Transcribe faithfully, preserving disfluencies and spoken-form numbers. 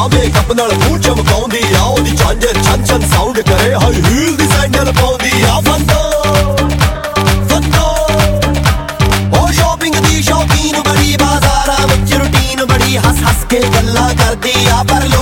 makeup ਨਾਲ ਮੂੰਹ ਚਮਕਾਉਂਦੀ ਆ ਉਹਦੀ ਝਾਂਜਰ ਛਨ ਛਨ ਸਾਊਂਡ ਕਰੇ ਹਾਈ ਹੀਲ ਦੀ ਸੈਂਡਲ ਪਾਉਂਦੀ ਆ ਫੰਦੋ ਫੰਦੋ ਉਹ ਸ਼ਾਪਿੰਗ ਦੀ ਸ਼ੌਕੀਨ ਬੜੀ ਬਾਜ਼ਾਰਾਂ ਵਿੱਚ ਰੂਟੀਨ ਬੜੀ ਹੱਸ ਹੱਸ ਕੇ ਗੱਲਾਂ ਕਰਦੀ ਆ ਪਰ